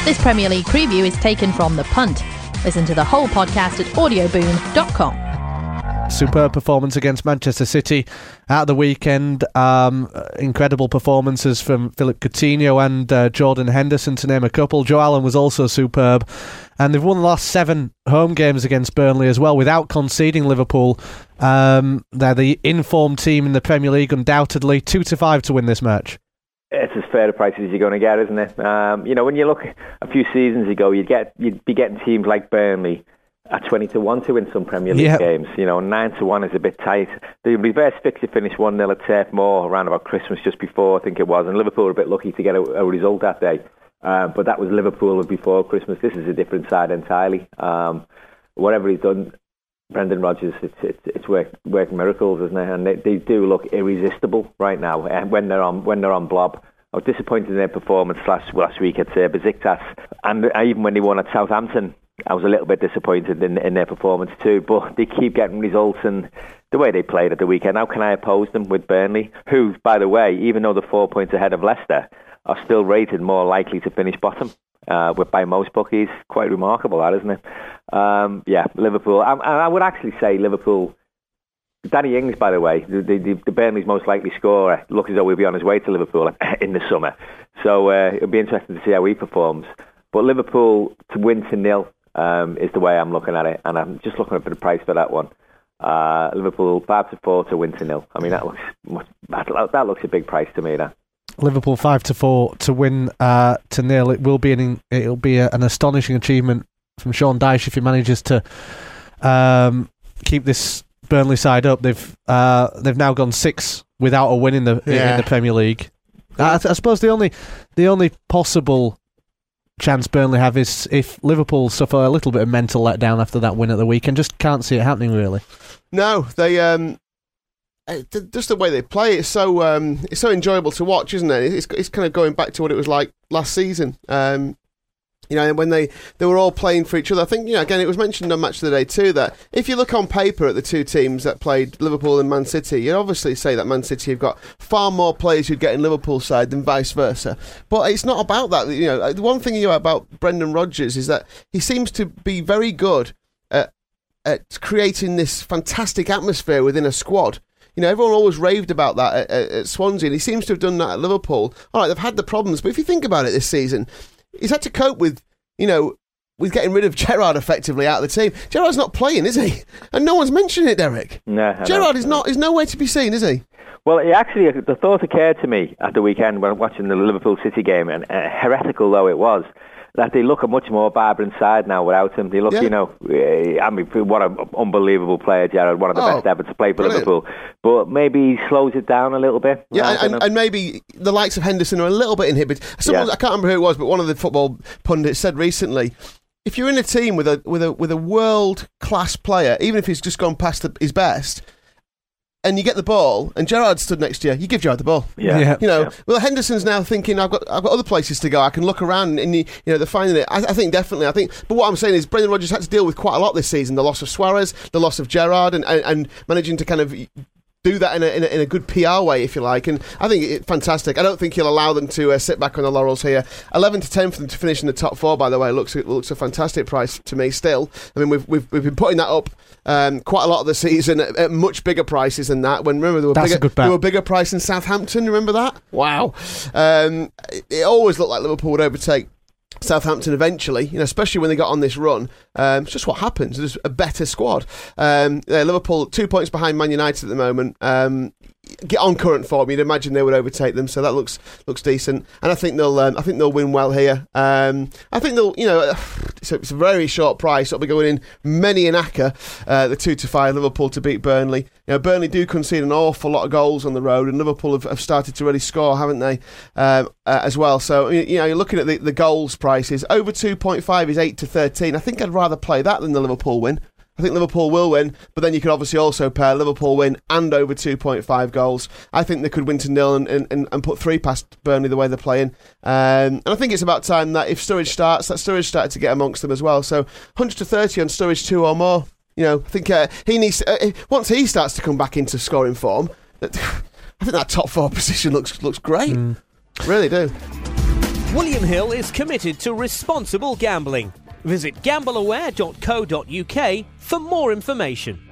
This Premier League preview is taken from The Punt. Listen to the whole podcast at audioboom.com. Superb performance against Manchester City at the weekend. Incredible performances from Philippe Coutinho and Jordan Henderson, to name a couple. Joe Allen was also superb. And they've won the last 7 home games against Burnley as well without conceding. Liverpool. They're the informed team in the Premier League, undoubtedly. 2-5 to win this match. It's as fair a price as you're going to get, isn't it? When you look a few seasons ago, you'd be getting teams like Burnley at 20-1 to win some Premier League games. 9-1 is a bit tight. The reverse fixture finished 1-0 at Turf Moor around about Christmas just before, I think it was, and Liverpool were a bit lucky to get a result that day. But that was Liverpool before Christmas. This is a different side entirely. Whatever he's done, Brendan Rodgers, it's working miracles, isn't it? And they do look irresistible right now when they're on blob. I was disappointed in their performance last week at Besiktas, and even when they won at Southampton, I was a little bit disappointed in their performance too. But they keep getting results, and the way they played at the weekend, how can I oppose them with Burnley, who, by the way, even though they're 4 points ahead of Leicester, are still rated more likely to finish bottom by most bookies. Quite remarkable, that, isn't it? Liverpool. I would actually say Liverpool. Danny Ings, by the way, the Burnley's most likely scorer, looks as though he'll be on his way to Liverpool in the summer. So it'll be interesting to see how he performs. But Liverpool to win 2-0 is the way I'm looking at it, and I'm just looking at the price for that one. Liverpool 5-4 to win 2-0. I mean, that looks a big price to me. That Liverpool 5-4 to win 2-0. It'll be an astonishing achievement from Sean Dyche if he manages to keep this Burnley side up. They've now gone 6 without a win in the Premier League. I suppose the only possible chance Burnley have is if Liverpool suffer a little bit of mental letdown after that win at the weekend. Just can't see it happening, really. No, they just the way they play, it's so enjoyable to watch, isn't it? It's kind of going back to what it was like last season. When they were all playing for each other. I think, again, it was mentioned on Match of the Day too, that if you look on paper at the two teams that played, Liverpool and Man City, you'd obviously say that Man City have got far more players who'd get in Liverpool's side than vice versa. But it's not about that. The one thing about Brendan Rodgers is that he seems to be very good at creating this fantastic atmosphere within a squad. Everyone always raved about that at Swansea, and he seems to have done that at Liverpool. All right, they've had the problems, but if you think about it this season, he's had to cope with getting rid of Gerrard effectively out of the team. Gerrard's not playing, is he? And no one's mentioning it, Derek. No, Gerrard is nowhere to be seen, is he? Well, the thought occurred to me at the weekend when watching the Liverpool City game, and heretical though it was, that they look a much more vibrant side now without him. They look, what an unbelievable player, Gerrard, one of the best ever to play for Liverpool. But maybe he slows it down a little bit. Yeah, and maybe the likes of Henderson are a little bit inhibited. I can't remember who it was, but one of the football pundits said recently, if you're in a team with a world-class player, even if he's just gone past his best, and you get the ball, and Gerrard stood next to you, you give Gerrard the ball. Well, Henderson's now thinking, I've got other places to go. I can look around, and they're finding it. I think definitely. But what I'm saying is, Brendan Rodgers had to deal with quite a lot this season: the loss of Suarez, the loss of Gerrard, and managing to kind of do that in a good PR way, if you like. And I think it's fantastic. I don't think he'll allow them to sit back on the laurels here. 11-10 for them to finish in the top 4, by the way, looks a fantastic price to me still. I mean, we've been putting that up quite a lot of the season at much bigger prices than that. Remember, there were bigger price in Southampton, remember that? Wow. It always looked like Liverpool would overtake Southampton eventually, especially when they got on this run. It's just what happens. There's a better squad. Liverpool 2 points behind Man United at the moment. Get on current form, you'd imagine they would overtake them. So that looks decent, and I think they'll win well here. I think they'll, it's a very short price. It'll be going in many an acca. The 2-5 Liverpool to beat Burnley. Burnley do concede an awful lot of goals on the road, and Liverpool have started to really score, haven't they? As well. So you're looking at the goals prices. Over 2.5 is 8-13. I think I'd rather play that than the Liverpool win. I think Liverpool will win, but then you could obviously also pair Liverpool win and over 2.5 goals. I think they could win 2-0 and put 3 past Burnley the way they're playing. And I think it's about time that if Sturridge starts, that Sturridge started to get amongst them as well. So 100-30 on Sturridge 2 or more. I think he needs once he starts to come back into scoring form. I think that top 4 position looks great. Really do. William Hill is committed to responsible gambling. Visit gambleaware.co.uk for more information.